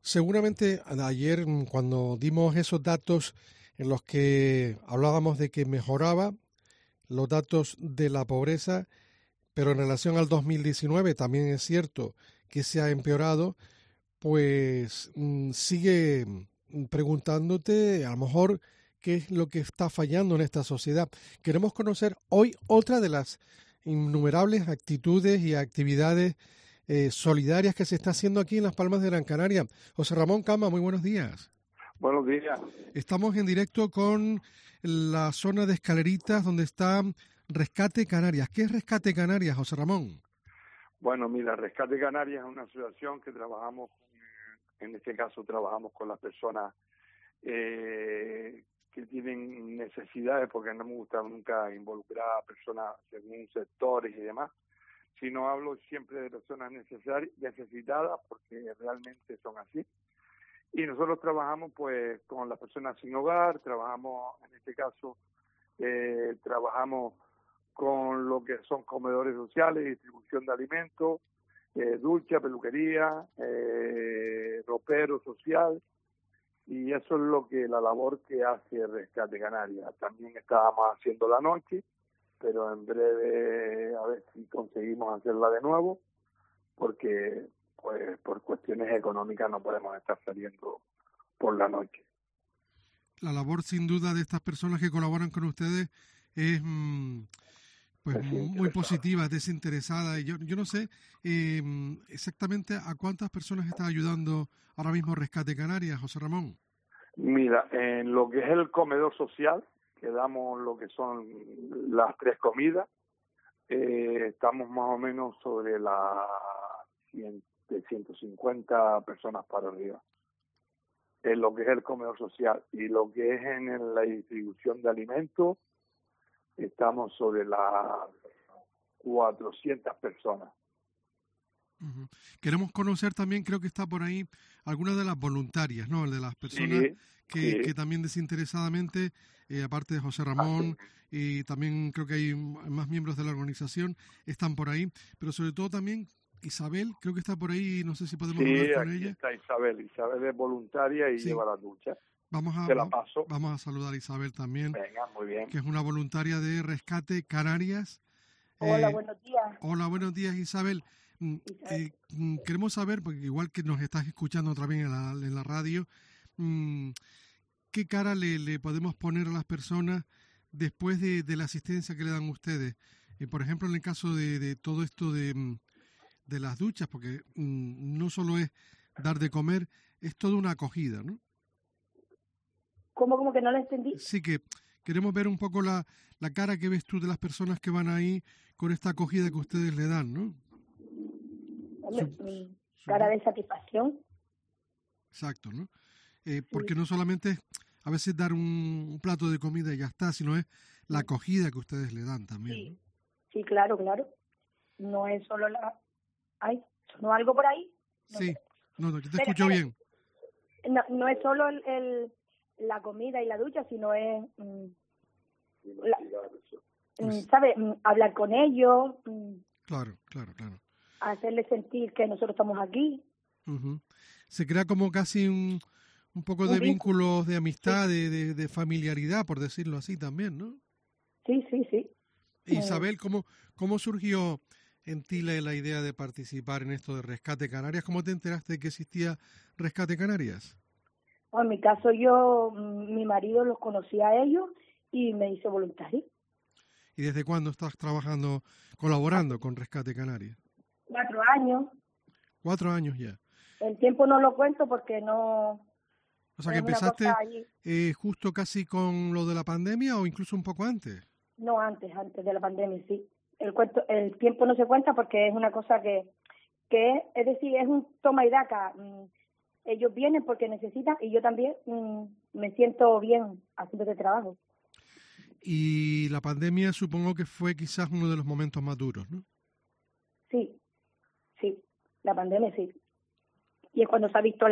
Seguramente ayer cuando dimos esos datos en los que hablábamos de que mejoraba los datos de la pobreza, pero en relación al 2019 también es cierto que se ha empeorado, pues sigue preguntándote a lo mejor qué es lo que está fallando en esta sociedad. Queremos conocer hoy otra de las innumerables actitudes y actividades solidarias que se está haciendo aquí en Las Palmas de Gran Canaria. José Ramón Cama, muy buenos días. Buenos días. Estamos en directo con la zona de Escaleritas donde está Rescate Canarias. ¿Qué es Rescate Canarias, José Ramón? Bueno, mira, Rescate Canarias es una asociación que trabajamos, en este caso trabajamos con las personas que tienen necesidades, porque no me gusta nunca involucrar a personas según sectores y demás, sino hablo siempre de personas necesitadas, porque realmente son así. Y nosotros trabajamos pues con las personas sin hogar, trabajamos, en este caso, trabajamos con lo que son comedores sociales, distribución de alimentos, ducha, peluquería, ropero social, y eso es lo que la labor que hace Rescate Canarias. También estábamos haciendo la noche, pero en breve a ver si conseguimos hacerla de nuevo, porque pues por cuestiones económicas no podemos estar saliendo por la noche. La labor sin duda de estas personas que colaboran con ustedes es pues muy positiva, desinteresada. Y yo no sé exactamente a cuántas personas está ayudando ahora mismo Rescate Canarias, José Ramón. Mira, en lo que es el comedor social, que damos lo que son las 3 comidas, estamos más o menos sobre las 150 personas para arriba. En lo que es el comedor social y lo que es en la distribución de alimentos, estamos sobre las 400 personas. Uh-huh. Queremos conocer también, creo que está por ahí, algunas de las voluntarias, ¿no? De las personas que también desinteresadamente, aparte de José Ramón, y también creo que hay más miembros de la organización, están por ahí, pero sobre todo también Isabel, creo que está por ahí, no sé si podemos hablar con ella. Sí, está Isabel. Isabel es voluntaria y lleva la ducha. Te la paso. Vamos a saludar a Isabel también. Venga, muy bien. Que es una voluntaria de Rescate Canarias. Hola, buenos días. Hola, buenos días, Isabel. Queremos saber, porque igual que nos estás escuchando otra vez en la radio, ¿qué cara le podemos poner a las personas después de la asistencia que le dan ustedes? Por ejemplo, en el caso de todo esto de las duchas, porque no solo es dar de comer, es toda una acogida, ¿no? ¿Cómo que no lo entendí? Sí, que queremos ver un poco la cara que ves tú de las personas que van ahí con esta acogida que ustedes le dan, ¿no? Hombre, cara de satisfacción. Exacto, ¿no? Porque no solamente es a veces dar un plato de comida y ya está, sino es la acogida que ustedes le dan también. Sí, ¿no? Sí, claro. No es solo ¿Ay? ¿Sonó algo por ahí? No sí, sé. No, te escucho bien. No es solo la comida y la ducha, sino es... ¿sabes? Hablar con ellos. Claro. Hacerles sentir que nosotros estamos aquí. Uh-huh. Se crea como casi un poco de vínculos de amistad, sí. de familiaridad, por decirlo así también, ¿no? Sí. Isabel, ¿cómo surgió en ti la idea de participar en esto de Rescate Canarias? ¿Cómo te enteraste de que existía Rescate Canarias? Bueno, en mi caso mi marido los conocía a ellos y me hizo voluntario. ¿Y desde cuándo estás colaborando con Rescate Canarias? 4 años. 4 años ya. El tiempo no lo cuento porque no... O sea, que empezaste justo casi con lo de la pandemia o incluso un poco antes. No, antes de la pandemia, sí. El tiempo no se cuenta porque es una cosa que es decir, es un toma y daca. Ellos vienen porque necesitan y yo también me siento bien haciendo este trabajo. Y la pandemia supongo que fue quizás uno de los momentos más duros, ¿no? Sí, la pandemia sí. Y es cuando se ha visto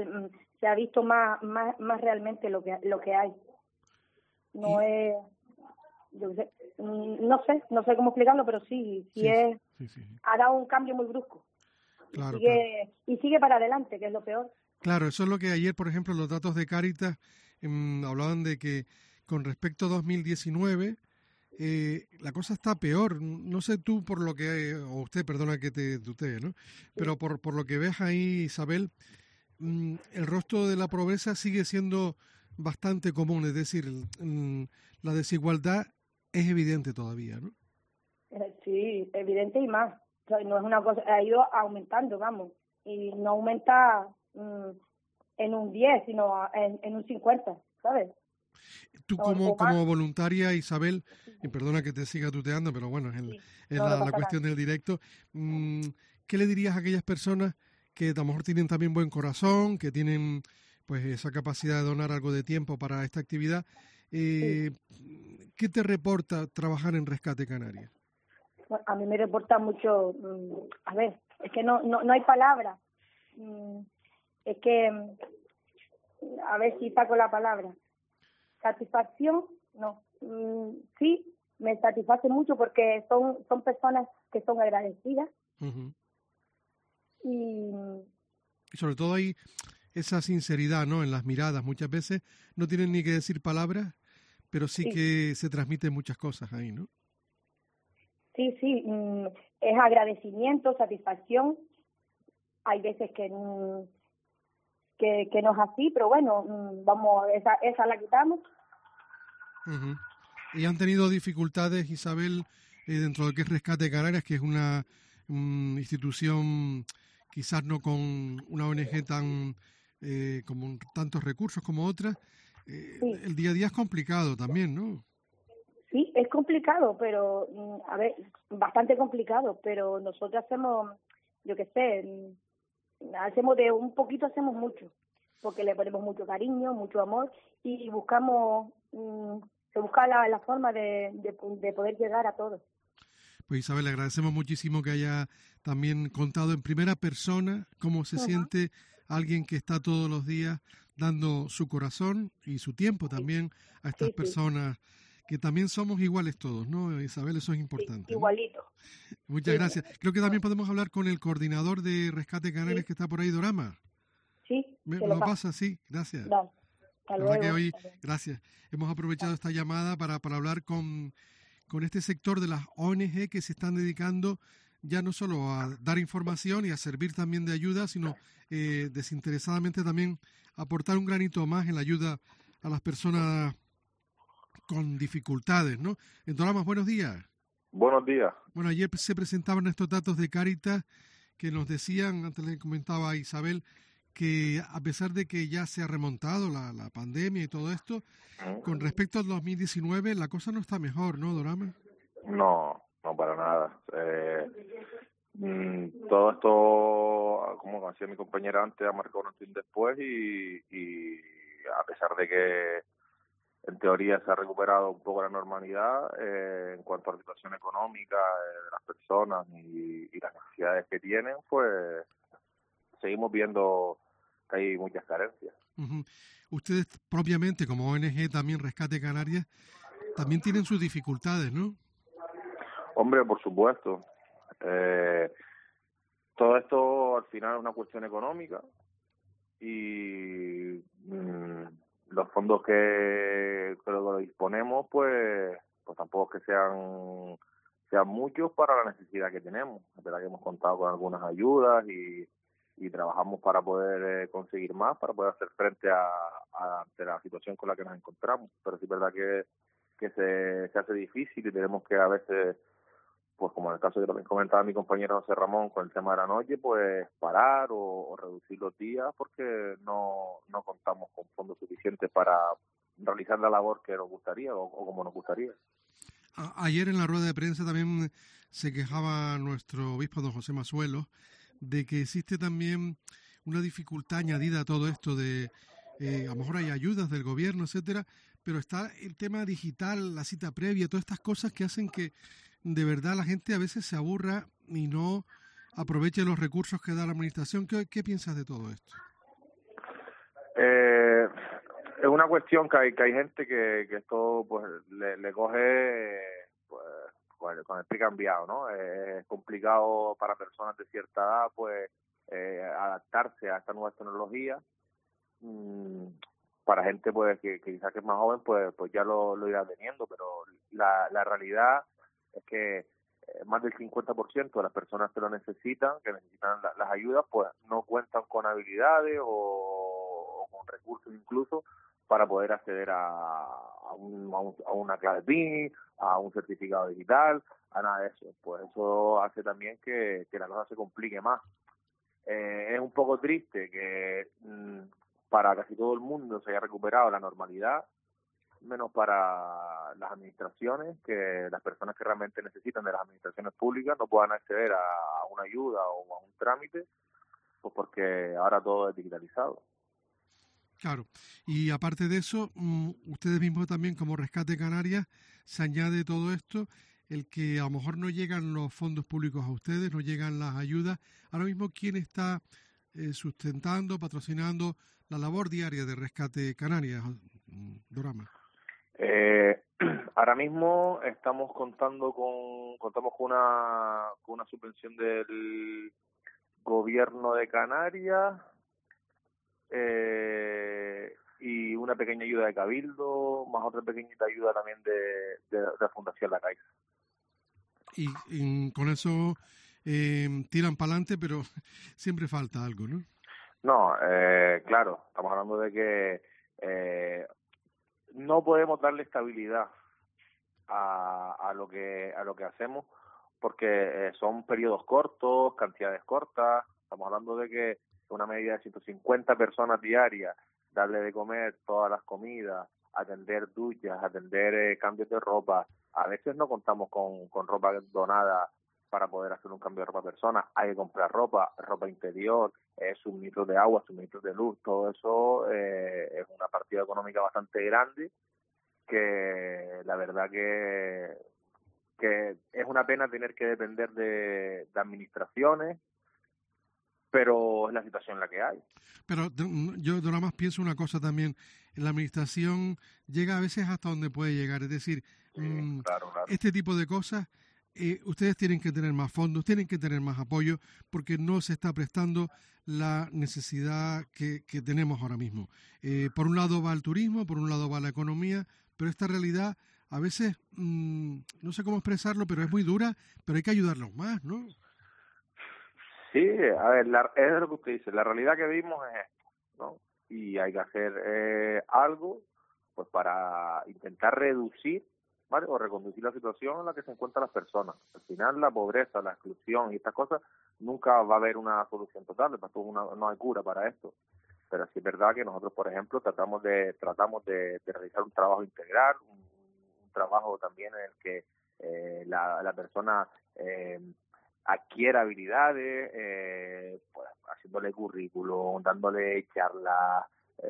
más realmente lo que hay. No es, yo sé, no sé cómo explicarlo, pero sí. Ha dado un cambio muy brusco. Claro, y sigue para adelante, que es lo peor. Claro, eso es lo que ayer, por ejemplo, los datos de Cáritas hablaban de que con respecto a 2019 la cosa está peor. No sé tú por lo que, o usted, perdona que te tutee, ¿no? Pero por lo que ves ahí, Isabel, el rostro de la pobreza sigue siendo bastante común, es decir, la desigualdad es evidente todavía, ¿no? Sí, evidente y más. O sea, no es una cosa, ha ido aumentando, vamos, y no aumenta en un 10, sino en un 50, ¿sabes? Tú O más. como voluntaria, Isabel, y perdona que te siga tuteando, pero bueno, Sí, es no, no la pasa nada. cuestión del directo, mm, ¿qué le dirías a aquellas personas que a lo mejor tienen también buen corazón, que tienen pues esa capacidad de donar algo de tiempo para esta actividad? Sí. Eh, ¿Qué te reporta trabajar en Rescate Canarias? Bueno, a mí me reporta mucho, a ver, es que no hay palabras. Es que, a ver si saco la palabra. Satisfacción, no. Sí, me satisface mucho porque son personas que son agradecidas Ujú. y Y sobre todo hay esa sinceridad, ¿no? En las miradas. Muchas veces no tienen ni que decir palabras, pero sí sí, que se transmiten muchas cosas ahí, ¿no? sí, es agradecimiento, satisfacción. Hay veces que no es así, pero bueno, vamos, esa la quitamos. Ujú. ¿Y han tenido dificultades, Isabel, dentro de lo que es Rescate Canarias, que es una institución quizás no con una ONG tan como tantos recursos como otras? Sí, El día a día es complicado también, ¿no? sí, es complicado, pero, a ver, bastante complicado, pero nosotros hacemos, yo qué sé, hacemos de un poquito, hacemos mucho, porque le ponemos mucho cariño, mucho amor y buscamos, se busca la forma de poder llegar a todos. Pues Isabel, le agradecemos muchísimo que haya también contado en primera persona cómo se Ujú. siente alguien que está todos los días dando su corazón y su tiempo Sí, también a estas sí, sí, personas que también somos iguales todos, ¿no? Isabel, eso es sí, importante, ¿no? igualito. Muchas Sí, gracias. Creo que también podemos hablar con el coordinador de Rescate Canarias sí, que está por ahí, Dorama. sí, ¿Me se lo lo paso. pasa? Sí, gracias. Dale, hasta La verdad que luego. hoy, gracias. Hemos aprovechado esta llamada para hablar con este sector de las ONG que se están dedicando ya no solo a dar información y a servir también de ayuda, sino desinteresadamente también aportar un granito más en la ayuda a las personas con dificultades, ¿no? Entonces, buenos días. Buenos días. Bueno, ayer se presentaban estos datos de Cáritas que nos decían, antes le comentaba a Isabel, que a pesar de que ya se ha remontado la pandemia y todo esto, con respecto al 2019 la cosa no está mejor, ¿no, Dorama? No, no para nada. Todo esto, como decía mi compañera antes, ha marcado un antes y un después y a pesar de que en teoría se ha recuperado un poco la normalidad en cuanto a la situación económica de las personas y las necesidades que tienen, pues seguimos viendo que hay muchas carencias. Uh-huh. Ustedes propiamente, como ONG también Rescate Canarias, también tienen sus dificultades, ¿no? Hombre, por supuesto. Todo esto al final es una cuestión económica y los fondos que luego disponemos pues tampoco es que sean muchos para la necesidad que tenemos. Es verdad que hemos contado con algunas ayudas y trabajamos para poder conseguir más, para poder hacer frente ante la situación con la que nos encontramos. Pero sí es verdad que se hace difícil y tenemos que a veces, pues como en el caso que también comentaba mi compañero José Ramón con el tema de la noche, pues parar o reducir los días porque no contamos con fondos suficientes para realizar la labor que nos gustaría o como nos gustaría. Ayer en la rueda de prensa también se quejaba nuestro obispo don José Masuelo de que existe también una dificultad añadida a todo esto de, a lo mejor hay ayudas del gobierno, etcétera, pero está el tema digital, la cita previa, todas estas cosas que hacen que de verdad la gente a veces se aburra y no aproveche los recursos que da la administración. ¿Qué piensas de todo esto? Es una cuestión que hay gente que esto pues le coge pues con el pie cambiado, ¿no? Es complicado para personas de cierta edad pues adaptarse a esta nueva tecnología. Para gente pues que quizás que es más joven pues ya lo irá teniendo, pero la realidad es que más del 50% de las personas que lo necesitan, las ayudas, pues no cuentan con habilidades o con recursos incluso para poder acceder a una clave PIN, a un certificado digital, a nada de eso. Pues eso hace también que la cosa se complique más. Es un poco triste que para casi todo el mundo se haya recuperado la normalidad, menos para las administraciones, que las personas que realmente necesitan de las administraciones públicas no puedan acceder a una ayuda o a un trámite, pues porque ahora todo es digitalizado. Claro, y aparte de eso, ustedes mismos también como Rescate Canarias, se añade todo esto, el que a lo mejor no llegan los fondos públicos a ustedes, no llegan las ayudas. Ahora mismo, ¿quién está sustentando, patrocinando la labor diaria de Rescate Canarias, Dorama? Ahora mismo estamos contamos con una subvención del gobierno de Canarias, y una pequeña ayuda de Cabildo, más otra pequeñita ayuda también de la Fundación La Caixa. Y con eso tiran para adelante, pero siempre falta algo, ¿no? No, claro, estamos hablando de que no podemos darle estabilidad a lo que hacemos, porque son periodos cortos, cantidades cortas. Estamos hablando de que una media de 150 personas diarias, darle de comer todas las comidas, atender duchas, atender cambios de ropa. A veces no contamos con ropa donada para poder hacer un cambio de ropa a personas. Hay que comprar ropa interior, suministros de agua, suministros de luz. Todo eso es una partida económica bastante grande, que la verdad que es una pena tener que depender de administraciones, pero es la situación en la que hay. Pero yo nada más pienso una cosa también, la administración llega a veces hasta donde puede llegar, es decir, claro. Este tipo de cosas, ustedes tienen que tener más fondos, tienen que tener más apoyo, porque no se está prestando la necesidad que tenemos ahora mismo. Por un lado va el turismo, por un lado va la economía, pero esta realidad a veces, no sé cómo expresarlo, pero es muy dura, pero hay que ayudarlos más, ¿no? Sí, a ver, es lo que usted dice, la realidad que vivimos es esto, ¿no? Y hay que hacer algo pues para intentar reducir, ¿vale?, o reconducir la situación en la que se encuentran las personas. Al final la pobreza, la exclusión y estas cosas, nunca va a haber una solución total, no hay cura para esto. Pero sí es verdad que nosotros, por ejemplo, tratamos de realizar un trabajo integral, un trabajo también en el que la persona adquiera habilidades, pues haciéndole currículum, dándole charlas,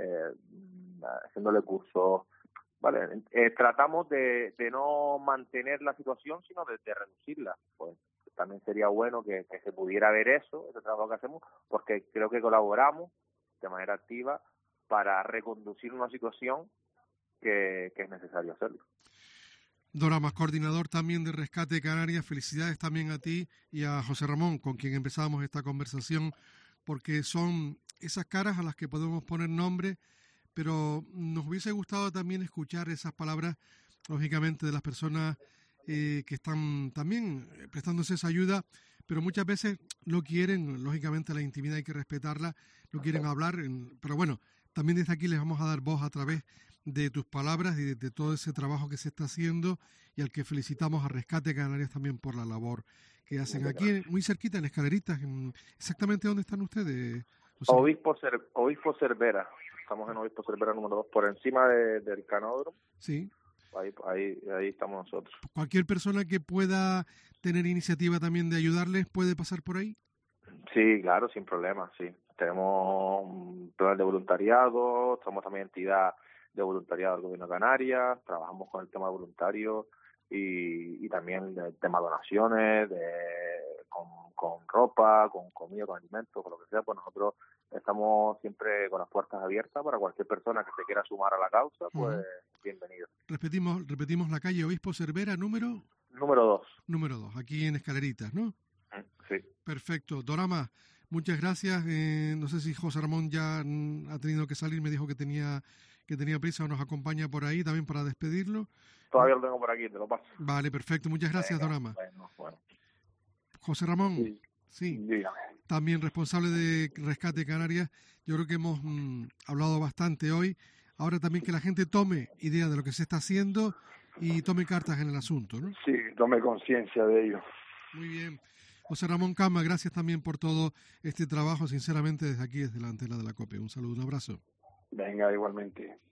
haciéndole cursos, ¿vale? Tratamos de no mantener la situación, sino de reducirla. Pues también sería bueno que se pudiera ver ese trabajo que hacemos, porque creo que colaboramos de manera activa para reconducir una situación que es necesario hacerlo. Dorama, coordinador también de Rescate Canarias, felicidades también a ti y a José Ramón, con quien empezamos esta conversación, porque son esas caras a las que podemos poner nombre, pero nos hubiese gustado también escuchar esas palabras, lógicamente, de las personas que están también prestándose esa ayuda, pero muchas veces no quieren, lógicamente la intimidad hay que respetarla, no quieren hablar, pero bueno, también desde aquí les vamos a dar voz a través de tus palabras y de todo ese trabajo que se está haciendo, y al que felicitamos a Rescate Canarias también por la labor que hacen aquí, muy cerquita, en Escaleritas. ¿Exactamente dónde están ustedes? Obispo Cervera. Estamos en Obispo Cervera número 2, por encima del Canódromo. Sí. Ahí estamos nosotros. ¿Cualquier persona que pueda tener iniciativa también de ayudarles puede pasar por ahí? Sí, claro, sin problema, sí. Tenemos un plan de voluntariado, somos también entidad de voluntariado del Gobierno de Canarias, trabajamos con el tema voluntario y también el tema donaciones, con ropa, con comida, con alimentos, con lo que sea. Pues nosotros estamos siempre con las puertas abiertas para cualquier persona que se quiera sumar a la causa, pues bienvenido. Repetimos la calle Obispo Cervera, número 2. Número 2, aquí en Escaleritas, ¿no? Sí. Perfecto. Dorama, Muchas gracias. No sé si José Ramón ya ha tenido que salir, me dijo que tenía prisa o nos acompaña por ahí también para despedirlo. Todavía lo tengo por aquí, te lo paso. Vale, perfecto. Muchas gracias, don Ama. Bueno. José Ramón, sí, Dígame. también responsable de Rescate Canarias. Yo creo que hemos hablado bastante hoy. Ahora también que la gente tome idea de lo que se está haciendo y tome cartas en el asunto, ¿no? Sí, tome conciencia de ello. Muy bien. José Ramón Cama, gracias también por todo este trabajo, sinceramente, desde aquí, desde la antena de la COPE. Un saludo, un abrazo. Venga, igualmente.